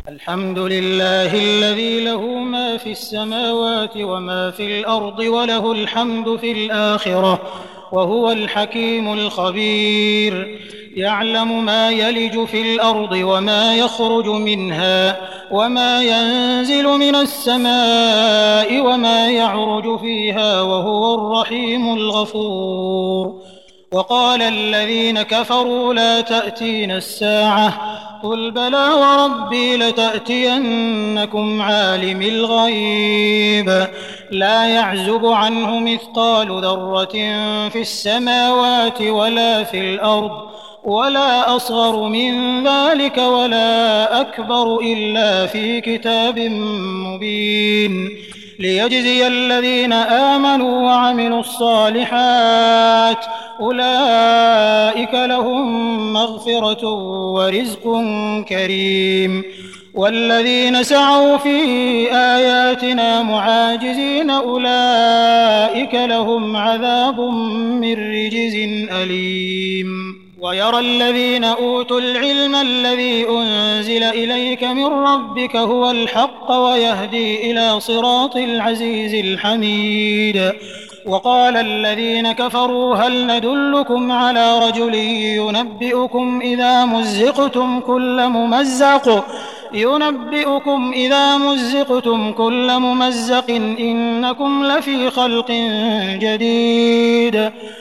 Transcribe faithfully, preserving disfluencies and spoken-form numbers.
الحمد لله الذي له ما في السماوات وما في الأرض وله الحمد في الآخرة وهو الحكيم الخبير. يعلم ما يلج في الأرض وما يخرج منها وما ينزل من السماء وما يعرج فيها وهو الرحيم الغفور. وقال الذين كفروا لا تأتينا الساعة قل بلى وربي لتأتينكم عالم الغيب لا يعزب عنه مثقال ذرة في السماوات ولا في الأرض ولا أصغر من ذلك ولا أكبر إلا في كتاب مبين ليجزي الذين آمنوا وعملوا الصالحات أولئك لهم مغفرة ورزق كريم. والذين سعوا في آياتنا معاجزين أولئك لهم عذاب من رجز أليم. ويرى الذين أوتوا العلم الذي أنزل إليك من ربك هو الحق ويهدي إلى صراط العزيز الحميد. وقال الذين كفروا هل ندلكم على رجل ينبئكم إذا مزقتم كل ممزق ينبئكم إذا مزقتم كل ممزق إنكم لفي خلق جديد